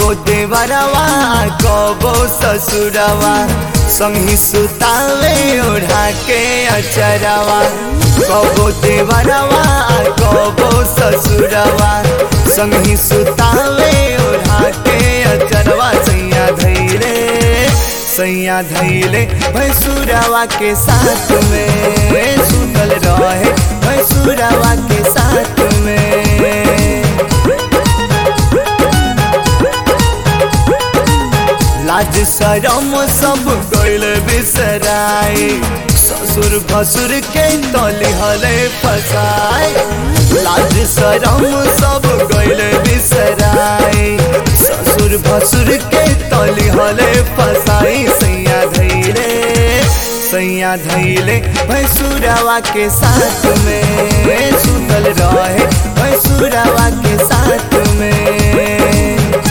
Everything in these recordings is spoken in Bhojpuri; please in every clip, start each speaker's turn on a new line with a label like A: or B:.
A: कबो देवरवा कबो ससुरवा संगी सुतावे ओढ़ा के अचरवा। कबो देवरवा कबो ससुरवा संगी सुतावे ओढ़ा के अचरवा। सैया धैले भैंसुरवा के साथ में सुतल रहे भैंसुरवा के साथ में। लाज शरम सब गइल बिसराए ससुर भसुर के तली हले फसाए। लाज शरम सब गइल बिसराए ससुर भसुर के तली हले फसाई। सैया धैले भैंसुरवा के साथ में सुतल रहे भैंसुरवा के साथ में।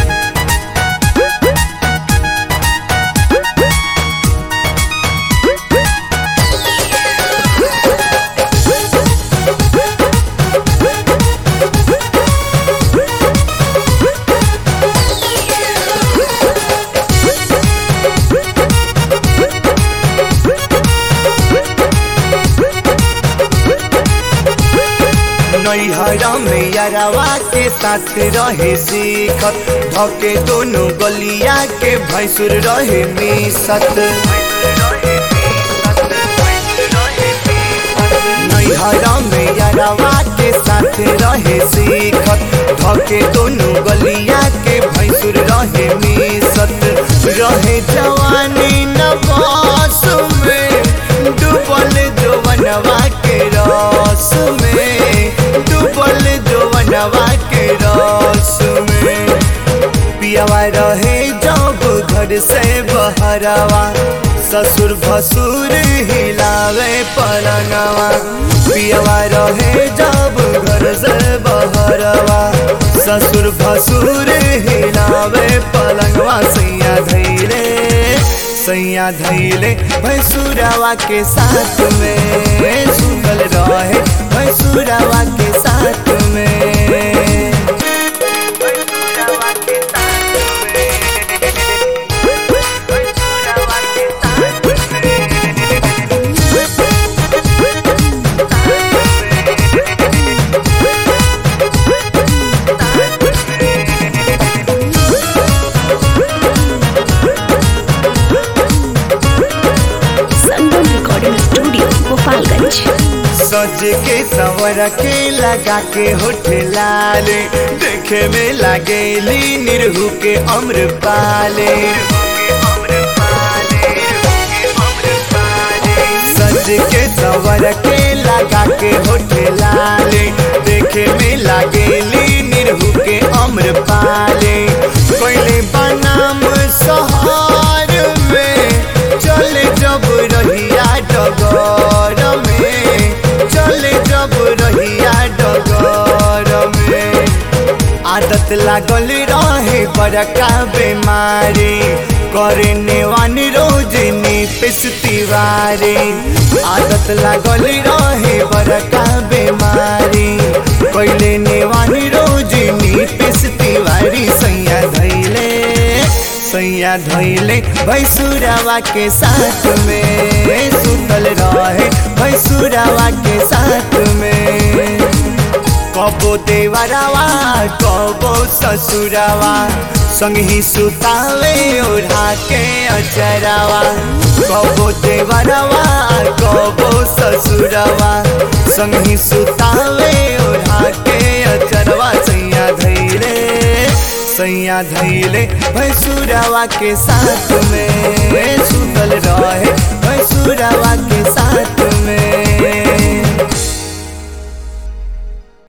A: नैहरा में यारवा के साथ रहे सीखत धके दोनों गलिया के भैंसुर रहे मिसत। नैहरा में यारवा के साथ रहे सीखत धके दोनों गलिया के भैंसुर रहे मिसत। रहे जवानी नवास में डूबल जवनवा के रस में डूबल जवनवा के रस में। पियावा रहे जब घर से बहरवा ससुर भसुर हिलावे पलंगवा। पियावा रहे जब घर से बहरवा ससुर भसुर हिलावे पलंगवा। सैया धैले भैंसुरवा के साथ में सुतल रहे भैंसुरवा के साथ में। सज के सवर के लगा के होठ लाल देखे में लागेली निरहू के अम्रपाले। सज के सवर के लगा के होठ लाल देखे में लागेली निरहू के अम्रपाले। कोयले बनाम सहार में चले जब रहिया डगर में चले जब रहिया डगर में। आदत लागल रहे बड़का बीमारी करे नेवानी रोज नीपेश तिवारी। आदत लागल रहे बड़का बीमारी कोयले नेवानी रोज नीपेश तिवारी। सैया धैले भैंसुरवा के साथ में सुतल रहे भैंसुरवा के साथ में। कबो देवरवा कबो ससुरवा संगी सुतावे ओढ़ा के अचरवा। कबो देवरवा कबो ससुरवा संगी सुतावे ओढ़ा के अचरवा। सैया धैले भैंसुरवा के साथ में सुतल रहे भैंसुरवा के साथ में।